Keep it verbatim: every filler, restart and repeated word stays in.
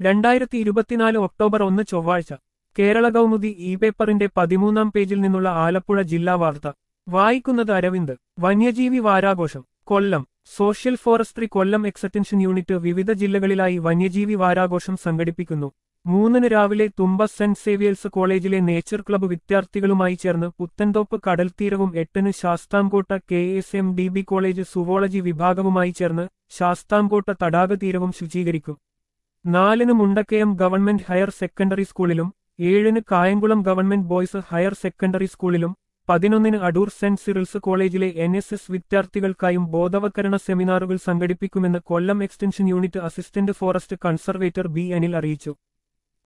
രണ്ടായിരത്തി ഇരുപത്തിനാല് ഒക്ടോബർ ഒന്ന് ചൊവ്വാഴ്ച കേരള കൗമുദി ഇ പേപ്പറിന്റെ പതിമൂന്നാം പേജിൽ നിന്നുള്ള ആലപ്പുഴ ജില്ലാ വാർത്ത വായിക്കുന്നത് അരവിന്ദ്. വന്യജീവി വാരാഘോഷം Kollam. Social forestry Kollam extension unit വിവിധ ജില്ലകളിലായി വന്യജീവി വാരാഘോഷം സംഘടിപ്പിക്കുന്നു. മൂന്നിന് രാവിലെ തുമ്പ സെന്റ് സേവിയേഴ്സ് കോളേജിലെ നേച്ചർ ക്ലബ്ബ് വിദ്യാർത്ഥികളുമായി ചേർന്ന് പുത്തൻതോപ്പ് കടൽത്തീരവും എട്ടിന് Sasthamkotta K S M D B college zoology വിഭാഗവുമായി ചേർന്ന് ശാസ്താംകോട്ട തടാക തീരവും ശുചീകരിക്കും. നാലിന് മുണ്ടക്കയം ഗവൺമെന്റ് ഹയർ സെക്കൻഡറി സ്കൂളിലും ഏഴിന് Kayamkulam government boys higher secondary സ്കൂളിലും പതിനൊന്നിന് അടൂർ സെന്റ് സിറിൽസ് കോളേജിലെ എൻ എസ് എസ് വിദ്യാർത്ഥികൾക്കായും ബോധവൽക്കരണ സെമിനാറുകൾ സംഘടിപ്പിക്കുമെന്ന് Kollam extension unit assistant forest conservator B Anil അറിയിച്ചു.